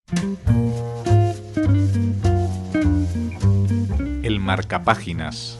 El marcapáginas.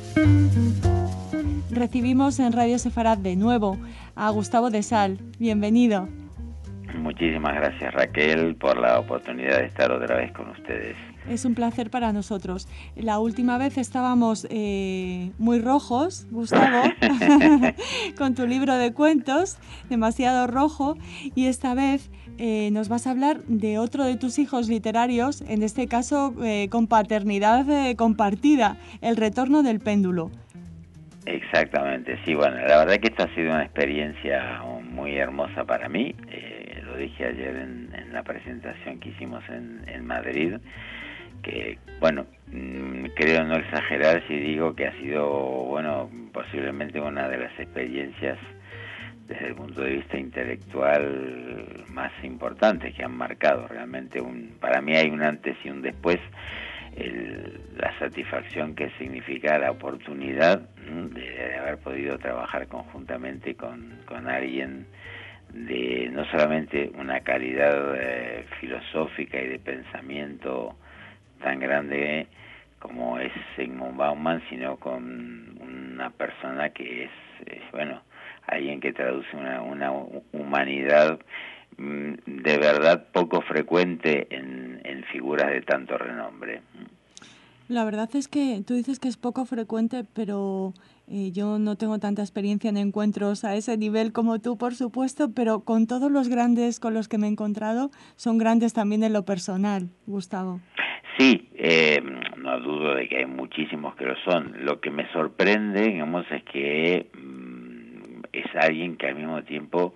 Recibimos en Radio Sefarad de nuevo a Gustavo de Sal. Bienvenido. Muchísimas gracias, Raquel, por la oportunidad de estar otra vez con ustedes. Es un placer para nosotros. La última vez estábamos muy rojos, Gustavo, con tu libro de cuentos, demasiado rojo, y esta vez nos vas a hablar de otro de tus hijos literarios, en este caso con paternidad compartida, El retorno del péndulo. Exactamente, sí, bueno, la verdad que esta ha sido una experiencia muy hermosa para mí, lo dije ayer en la presentación que hicimos en Madrid, que, bueno, creo no exagerar si digo que ha sido, bueno, posiblemente una de las experiencias desde el punto de vista intelectual más importantes que han marcado realmente para mí hay un antes y un después. La satisfacción que significa la oportunidad de haber podido trabajar conjuntamente con alguien de no solamente una calidad filosófica y de pensamiento tan grande como es Zygmunt Bauman, sino con una persona que es bueno, alguien que traduce una humanidad de verdad poco frecuente en figuras de tanto renombre. La verdad es que tú dices que es poco frecuente, pero yo no tengo tanta experiencia en encuentros a ese nivel como tú, por supuesto, pero con todos los grandes con los que me he encontrado, son grandes también en lo personal, Gustavo. Sí, no dudo de que hay muchísimos que lo son. Lo que me sorprende, digamos, es que es alguien que al mismo tiempo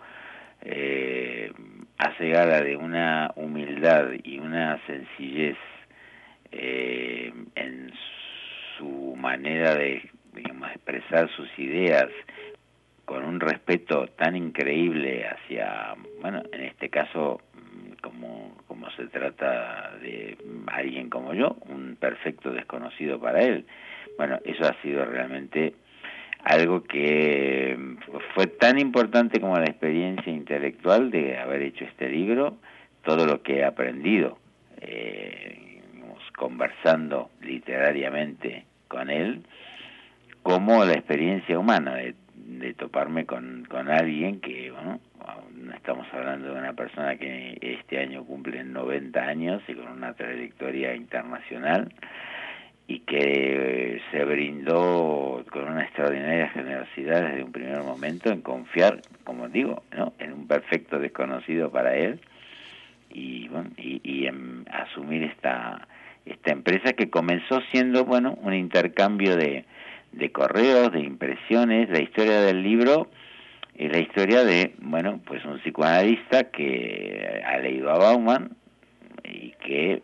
hace gala de una humildad y una sencillez en su manera de, digamos, expresar sus ideas con un respeto tan increíble hacia, bueno, en este caso, como se trata de alguien como yo, un perfecto desconocido para él. Bueno, eso ha sido realmente algo que fue tan importante como la experiencia intelectual de haber hecho este libro, todo lo que he aprendido, conversando literariamente con él, como la experiencia humana de toparme con alguien que, bueno, no estamos hablando de una persona que este año cumple 90 años y con una trayectoria internacional y que se brindó con una extraordinaria generosidad desde un primer momento en confiar, como digo, ¿no?, en un perfecto desconocido para él y, bueno, y en asumir esta empresa que comenzó siendo, bueno, un intercambio de correos, de impresiones. La historia del libro es la historia de, bueno, pues un psicoanalista que ha leído a Bauman y que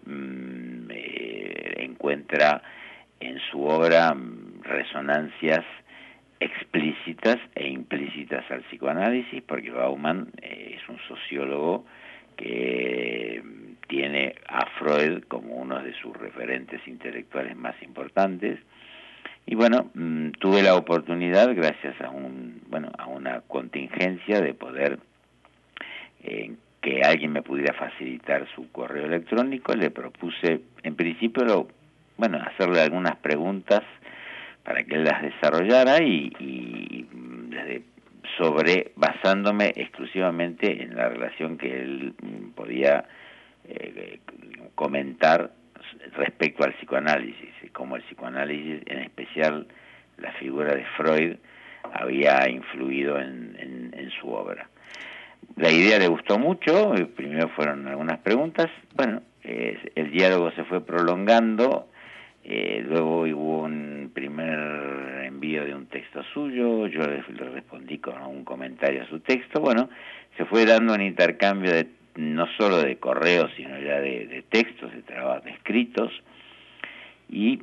encuentra en su obra resonancias explícitas e implícitas al psicoanálisis, porque Bauman es un sociólogo que tiene a Freud como uno de sus referentes intelectuales más importantes. Y bueno, tuve la oportunidad, gracias a una contingencia, de poder que alguien me pudiera facilitar su correo electrónico. Le propuse, en principio, hacerle algunas preguntas para que él las desarrollara y basándome exclusivamente en la relación que él podía comentar respecto al psicoanálisis, como el psicoanálisis, en especial la figura de Freud, había influido en su obra. La idea le gustó mucho, primero fueron algunas preguntas, el diálogo se fue prolongando, luego hubo un primer envío de un texto suyo, yo le respondí con un comentario a su texto, se fue dando un intercambio no solo de correos, sino ya de textos, de trabajos, de escritos, y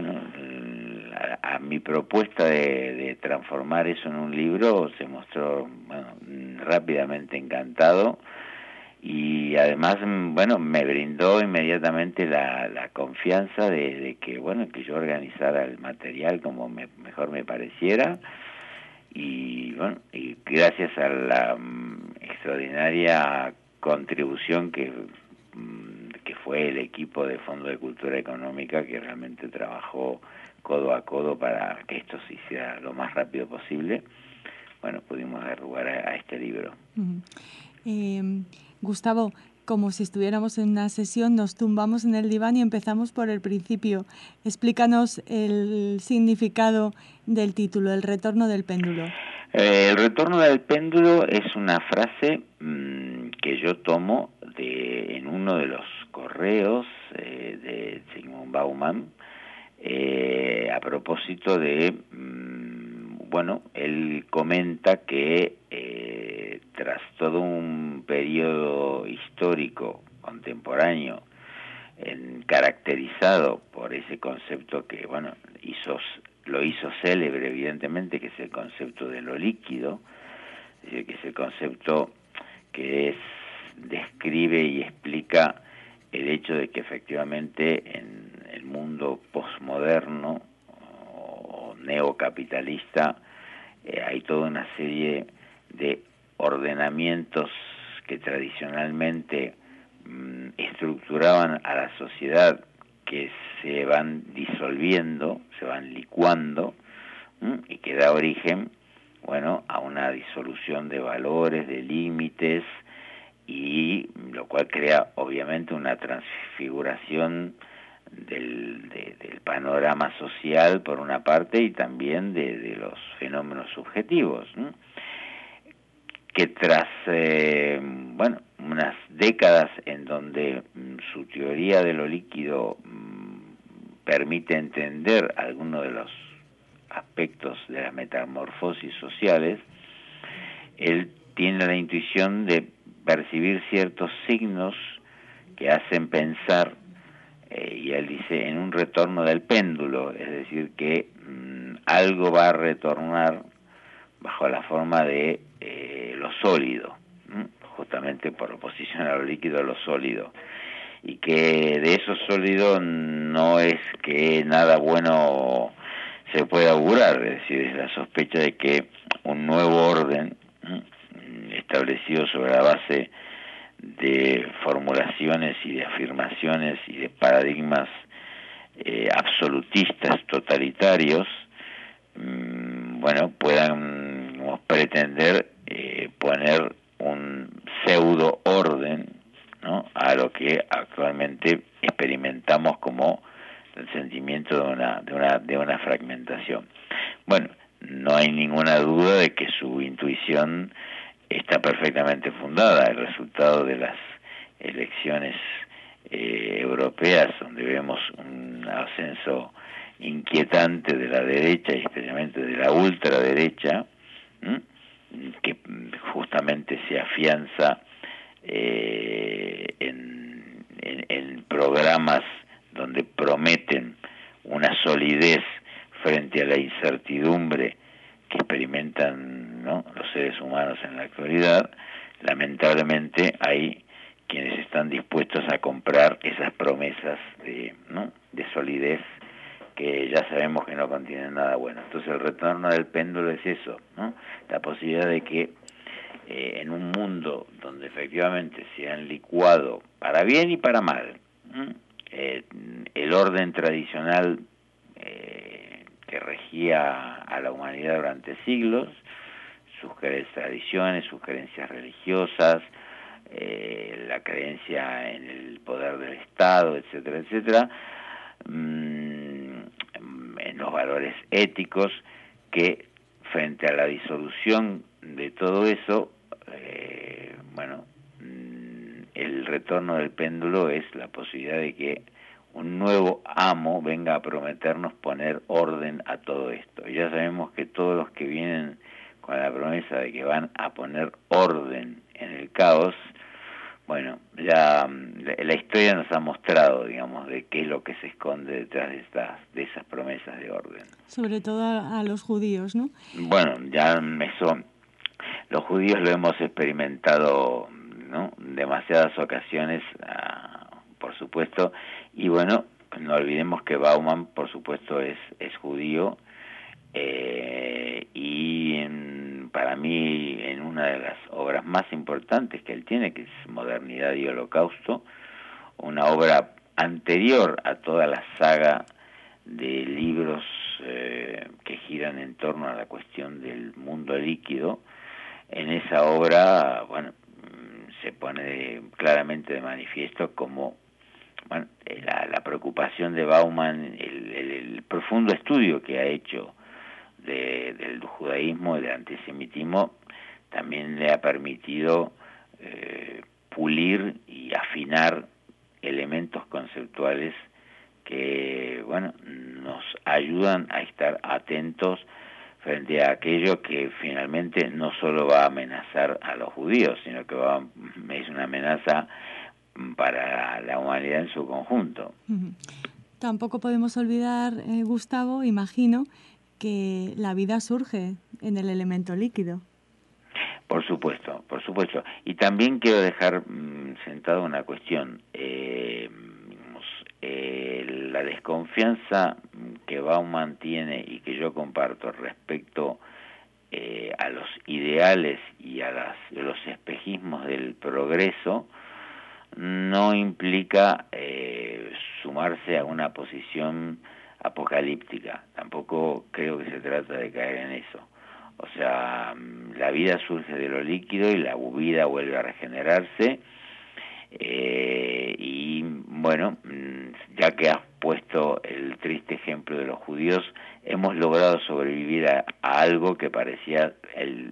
a mi propuesta de transformar eso en un libro se mostró rápidamente encantado y además me brindó inmediatamente la confianza de que yo organizara el material como mejor me pareciera y gracias a la extraordinaria contribución que fue el equipo de Fondo de Cultura Económica que realmente trabajó codo a codo para que esto se hiciera lo más rápido posible. Bueno, pudimos dar lugar a este libro. Gustavo, como si estuviéramos en una sesión, nos tumbamos en el diván y empezamos por el principio. Explícanos el significado del título, El retorno del péndulo. El retorno del péndulo es una frase que yo tomo en uno de los correos de Zygmunt Bauman, a propósito de, bueno, él comenta que tras todo un periodo histórico contemporáneo caracterizado por ese concepto que, bueno, lo hizo célebre, evidentemente, que es el concepto de lo líquido, es decir, que es el concepto que describe y explica el hecho de que efectivamente en el mundo posmoderno o neocapitalista hay toda una serie de ordenamientos que tradicionalmente estructuraban a la sociedad, que se van disolviendo, se van licuando, y que da origen, bueno, a una disolución de valores, de límites, y lo cual crea obviamente una transfiguración del panorama social por una parte, y también de los fenómenos subjetivos, que tras bueno, unas décadas en donde su teoría de lo líquido permite entender algunos de los aspectos de las metamorfosis sociales, él tiene la intuición de percibir ciertos signos que hacen pensar, y él dice, en un retorno del péndulo, es decir, que algo va a retornar bajo la forma de lo sólido, justamente por oposición a lo líquido, lo sólido, y que de eso sólido no es que nada bueno se pueda augurar, es decir, es la sospecha de que un nuevo orden establecido sobre la base de formulaciones y de afirmaciones y de paradigmas absolutistas, totalitarios, bueno, puedan pretender poner un pseudo orden, ¿no?, a lo que actualmente experimentamos como el sentimiento de una fragmentación. Bueno, no hay ninguna duda de que su intuición está perfectamente fundada. El resultado de las elecciones europeas, donde vemos un ascenso inquietante de la derecha y especialmente de la ultraderecha, que justamente se afianza en programas donde prometen una solidez frente a la incertidumbre que experimentan, ¿no?, los seres humanos en la actualidad. Lamentablemente hay quienes están dispuestos a comprar esas promesas de solidez que ya sabemos que no contienen nada bueno. Entonces el retorno del péndulo es eso, ¿no?, la posibilidad de que en un mundo donde efectivamente se han licuado para bien y para mal el orden tradicional que regía a la humanidad durante siglos, sus tradiciones, sus creencias religiosas, la creencia en el poder del Estado, etcétera, etcétera, en los valores éticos, que frente a la disolución de todo eso, bueno, el retorno del péndulo es la posibilidad de que un nuevo amo venga a prometernos poner orden a todo esto. Y ya sabemos que todos los que vienen con la promesa de que van a poner orden en el caos, bueno, ya la historia nos ha mostrado, digamos, de qué es lo que se esconde detrás de esas promesas de orden. Sobre todo a los judíos, ¿no? Bueno, ya eso, los judíos lo hemos experimentado, ¿no?, en demasiadas ocasiones, por supuesto, y bueno, no olvidemos que Bauman, por supuesto, es judío, y para mí, en una de las obras más importantes que él tiene, que es Modernidad y Holocausto, una una obra anterior a toda la saga de libros que giran en torno a la cuestión del mundo líquido. En esa obra, bueno, se pone claramente de manifiesto como la preocupación de Bauman, el profundo estudio que ha hecho del judaísmo y del antisemitismo, también le ha permitido pulir y afinar elementos conceptuales que, bueno, nos ayudan a estar atentos frente a aquello que finalmente no solo va a amenazar a los judíos, sino que es una amenaza para la humanidad en su conjunto. Tampoco podemos olvidar, Gustavo, imagino, que la vida surge en el elemento líquido. Por supuesto, por supuesto. Y también quiero dejar sentada una cuestión. La desconfianza que Bauman tiene y que yo comparto respecto a los ideales y a los espejismos del progreso no implica sumarse a una posición apocalíptica. Tampoco creo que se trata de caer en eso. O sea, la vida surge de lo líquido y la vida vuelve a regenerarse. Y bueno, ya que has puesto el triste ejemplo de los judíos, hemos logrado sobrevivir a algo que parecía el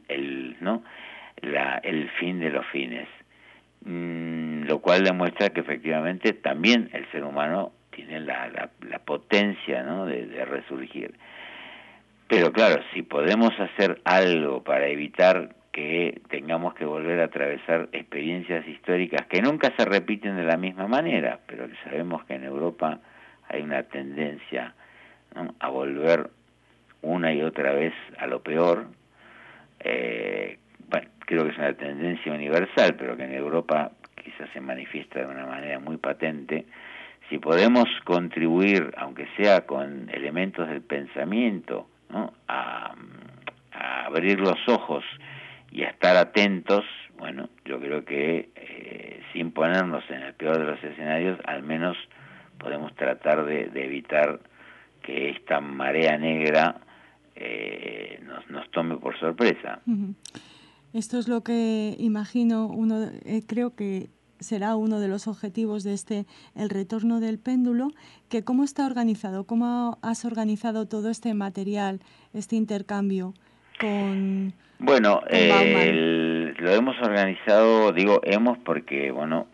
fin de los fines, lo cual demuestra que efectivamente también el ser humano tiene la potencia, ¿no?, de resurgir. Pero claro, si podemos hacer algo para evitar que tengamos que volver a atravesar experiencias históricas que nunca se repiten de la misma manera, pero que sabemos que en Europa hay una tendencia, ¿no?, a volver una y otra vez a lo peor. Bueno, creo que es una tendencia universal, pero que en Europa quizás se manifiesta de una manera muy patente. Si podemos contribuir, aunque sea con elementos del pensamiento, ¿no?, a abrir los ojos y a estar atentos, bueno, yo creo que sin ponernos en el peor de los escenarios, al menos podemos tratar de evitar que esta marea negra nos tome por sorpresa. Esto es lo que imagino, creo que será uno de los objetivos de el retorno del péndulo, que ¿cómo está organizado? ¿Cómo has organizado todo este material, este intercambio con Bauman? Lo hemos organizado, digo hemos porque, bueno,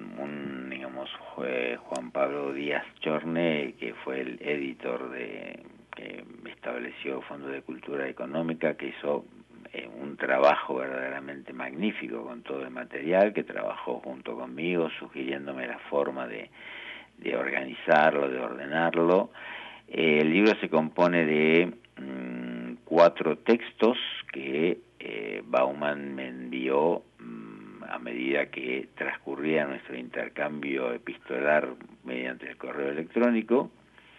Juan Pablo Díaz Chorne, que fue el editor que estableció Fondo de Cultura Económica, que hizo un trabajo verdaderamente magnífico con todo el material, que trabajó junto conmigo, sugiriéndome la forma de organizarlo, de ordenarlo. El libro se compone de 4 textos que Bauman me envió a medida que transcurría nuestro intercambio epistolar mediante el correo electrónico.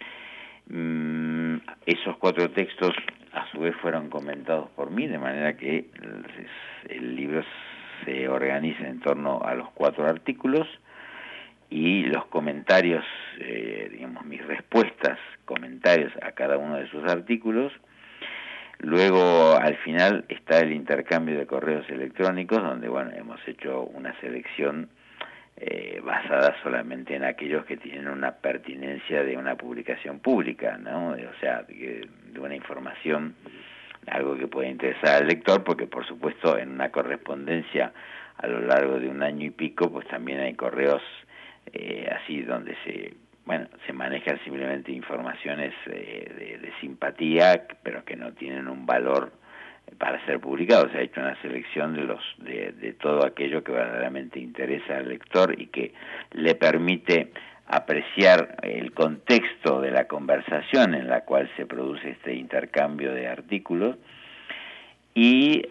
Esos 4 textos a su vez fueron comentados por mí, de manera que el libro se organiza en torno a los 4 artículos y los comentarios, mis respuestas, comentarios a cada uno de sus artículos. Luego, al final, está el intercambio de correos electrónicos, donde, bueno, hemos hecho una selección basada solamente en aquellos que tienen una pertinencia de una publicación pública, ¿no? O sea, de una información, algo que puede interesar al lector, porque, por supuesto, en una correspondencia a lo largo de un año y pico, pues también hay correos así donde se manejan simplemente informaciones de simpatía, pero que no tienen un valor para ser publicados. Se ha hecho una selección de todo aquello que verdaderamente interesa al lector y que le permite apreciar el contexto de la conversación en la cual se produce este intercambio de artículos. Y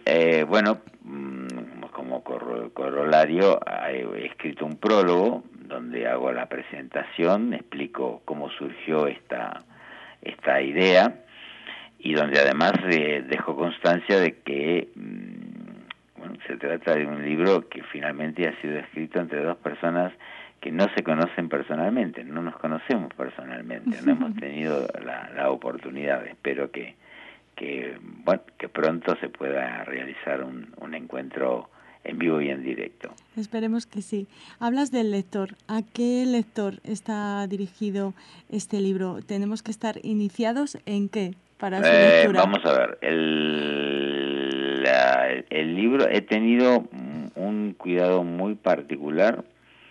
como corolario, he escrito un prólogo donde hago la presentación, explico cómo surgió esta idea, y donde además dejo constancia de que se trata de un libro que finalmente ha sido escrito entre 2 personas que no se conocen personalmente, no nos conocemos personalmente, no hemos tenido la oportunidad. Espero que pronto se pueda realizar un encuentro en vivo y en directo. Esperemos que sí. Hablas del lector. ¿A qué lector está dirigido este libro? ¿Tenemos que estar iniciados en qué para su lectura? Vamos a ver, el libro, he tenido un cuidado muy particular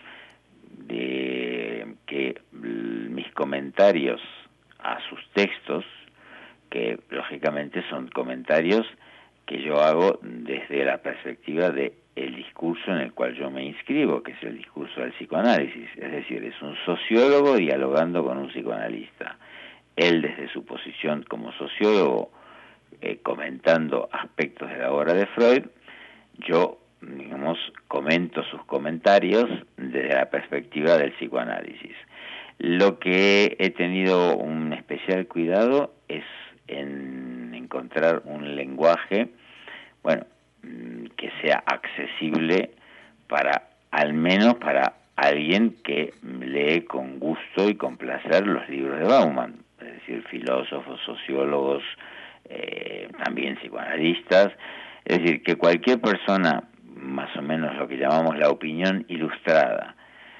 de que mis comentarios a sus textos, que lógicamente son comentarios que yo hago desde la perspectiva de el discurso en el cual yo me inscribo, que es el discurso del psicoanálisis, es decir, es un sociólogo dialogando con un psicoanalista. Él desde su posición como sociólogo, comentando aspectos de la obra de Freud, yo, digamos, comento sus comentarios desde la perspectiva del psicoanálisis. Lo que he tenido un especial cuidado es en encontrar un lenguaje, bueno, que sea accesible al menos para alguien que lee con gusto y con placer los libros de Bauman, es decir, filósofos, sociólogos, también psicoanalistas, es decir, que cualquier persona, más o menos lo que llamamos la opinión ilustrada,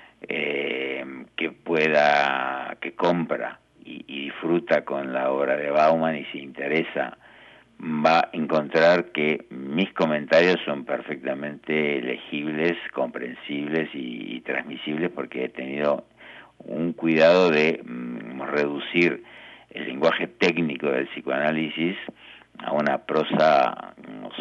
que compra y disfruta con la obra de Bauman y se interesa, va a encontrar que mis comentarios son perfectamente legibles, comprensibles y transmisibles, porque he tenido un cuidado de reducir el lenguaje técnico del psicoanálisis a una prosa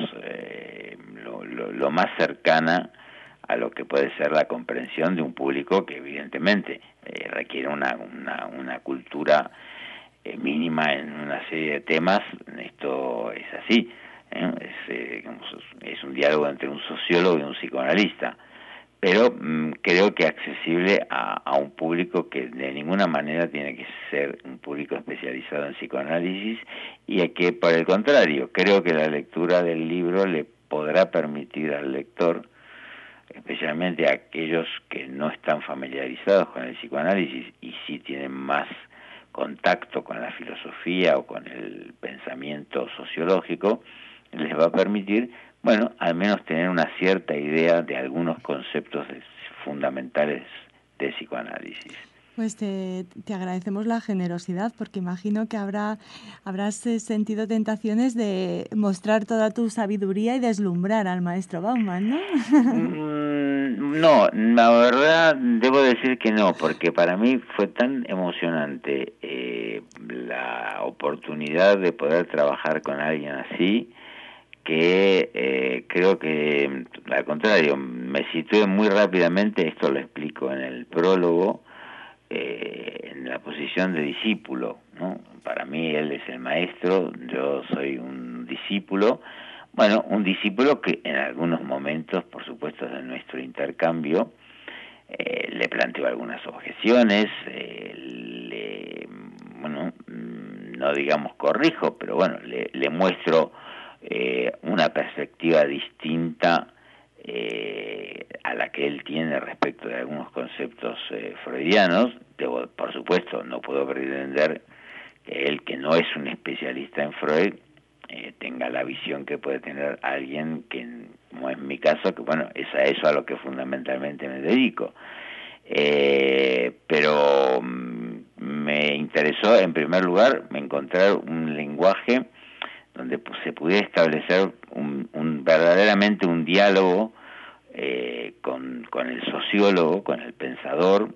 lo más cercana a lo que puede ser la comprensión de un público que evidentemente requiere una cultura mínima en una serie de temas. Esto es así, es un diálogo entre un sociólogo y un psicoanalista, pero creo que accesible a un público que de ninguna manera tiene que ser un público especializado en psicoanálisis, y a que, por el contrario, creo que la lectura del libro le podrá permitir al lector, especialmente a aquellos que no están familiarizados con el psicoanálisis y sí tienen más contacto con la filosofía o con el pensamiento sociológico, les va a permitir, bueno, al menos tener una cierta idea de algunos conceptos fundamentales de psicoanálisis. Pues te agradecemos la generosidad, porque imagino que habrás sentido tentaciones de mostrar toda tu sabiduría y deslumbrar al maestro Bauman, ¿no? No, la verdad debo decir que no, porque para mí fue tan emocionante la oportunidad de poder trabajar con alguien así, que creo que, al contrario, me situé muy rápidamente, esto lo explico en el prólogo, en la posición de discípulo, ¿no? Para mí él es el maestro, yo soy un discípulo. Bueno, un discípulo que en algunos momentos, por supuesto, de nuestro intercambio, le planteo algunas objeciones, no digamos corrijo, pero bueno, le muestro una perspectiva distinta a la que él tiene respecto de algunos conceptos freudianos. Por supuesto, no puedo pretender que él, que no es un especialista en Freud, tenga la visión que puede tener alguien que, como es mi caso, que bueno, es a eso a lo que fundamentalmente me dedico. Pero me interesó, en primer lugar, encontrar un lenguaje donde se pudiera establecer verdaderamente un diálogo con el sociólogo, con el pensador,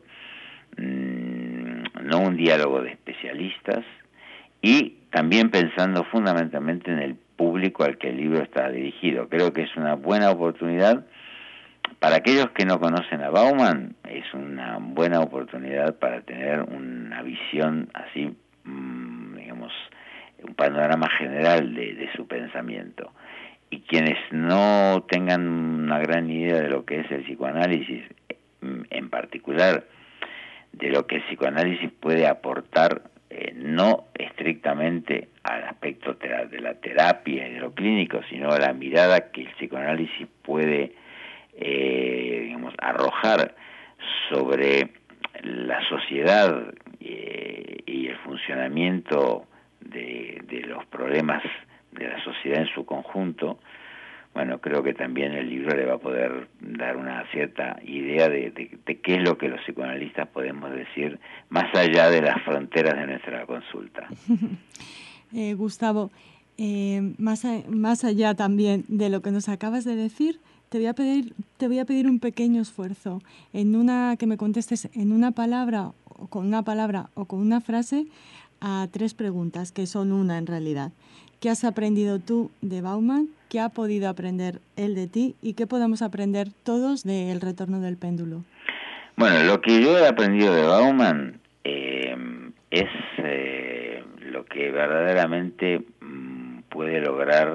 no un diálogo de especialistas, y también pensando fundamentalmente en el público al que el libro está dirigido. Creo que es una buena oportunidad para aquellos que no conocen a Bauman, es una buena oportunidad para tener una visión así, digamos, un panorama general de su pensamiento. Y quienes no tengan una gran idea de lo que es el psicoanálisis, en particular de lo que el psicoanálisis puede aportar, no estrictamente al aspecto de la terapia y de lo clínico, sino a la mirada que el psicoanálisis puede, digamos, arrojar sobre la sociedad y el funcionamiento de los problemas de la sociedad en su conjunto, bueno, creo que también el libro le va a poder dar una cierta idea de qué es lo que los psicoanalistas podemos decir más allá de las fronteras de nuestra consulta. Gustavo, más allá también de lo que nos acabas de decir, te voy a pedir un pequeño esfuerzo que me contestes en una palabra o con una frase a 3 preguntas, que son una en realidad. ¿Qué has aprendido tú de Bauman? ¿Qué ha podido aprender él de ti? ¿Y qué podemos aprender todos del retorno del péndulo? Bueno, lo que yo he aprendido de Bauman es lo que verdaderamente puede lograr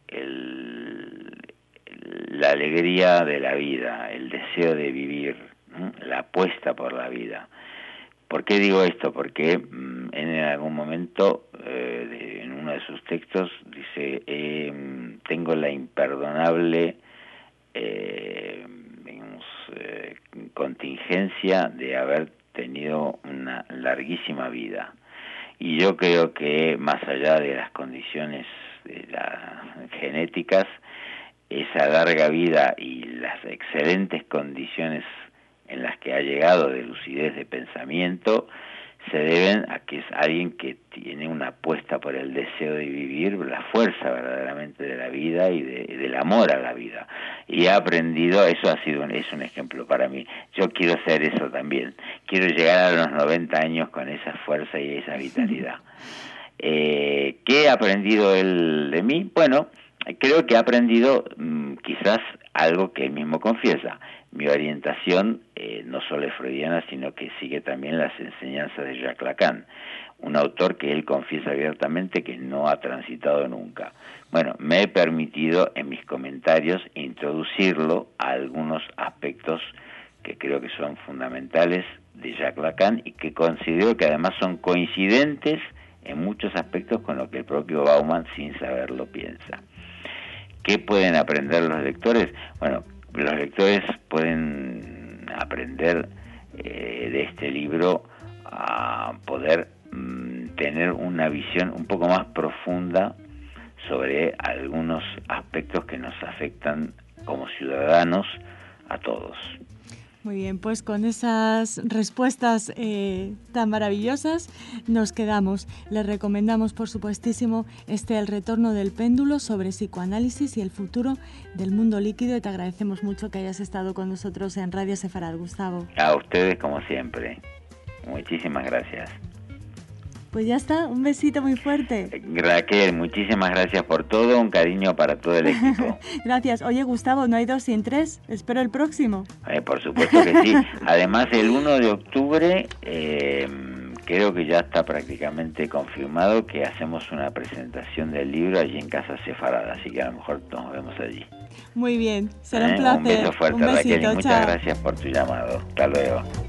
la alegría de la vida, el deseo de vivir, la apuesta por la vida. ¿Por qué digo esto? Porque en algún momento, en uno de sus textos, dice, tengo la imperdonable contingencia de haber tenido una larguísima vida. Y yo creo que más allá de las condiciones genéticas, esa larga vida y las excelentes condiciones en las que ha llegado de lucidez de pensamiento se deben a que es alguien que tiene una apuesta por el deseo de vivir, la fuerza verdaderamente de la vida y del amor a la vida. Y ha aprendido, es un ejemplo para mí. Yo quiero ser eso también. Quiero llegar a los 90 años con esa fuerza y esa vitalidad. ¿Qué ha aprendido él de mí? Bueno, creo que ha aprendido quizás algo que él mismo confiesa. Mi orientación no solo es freudiana, sino que sigue también las enseñanzas de Jacques Lacan, un autor que él confiesa abiertamente que no ha transitado nunca. Bueno, me he permitido en mis comentarios introducirlo a algunos aspectos que creo que son fundamentales de Jacques Lacan y que considero que además son coincidentes en muchos aspectos con lo que el propio Bauman, sin saberlo, piensa. ¿Qué pueden aprender los lectores? Bueno, los lectores pueden aprender de este libro a poder tener una visión un poco más profunda sobre algunos aspectos que nos afectan como ciudadanos a todos. Muy bien, pues con esas respuestas tan maravillosas nos quedamos. Les recomendamos, por supuestísimo, El retorno del péndulo sobre psicoanálisis y el futuro del mundo líquido, y te agradecemos mucho que hayas estado con nosotros en Radio Sefarad, Gustavo. A ustedes, como siempre. Muchísimas gracias. Pues ya está, un besito muy fuerte. Raquel, muchísimas gracias por todo, un cariño para todo el equipo. Gracias. Oye, Gustavo, no hay 2 sin 3, espero el próximo. Por supuesto que sí. Además, el 1 de octubre creo que ya está prácticamente confirmado que hacemos una presentación del libro allí en Casa Sefarad, así que a lo mejor nos vemos allí. Muy bien, será un placer. Un beso fuerte, un besito, Raquel, y muchas chao. gracias por tu llamado. Hasta luego.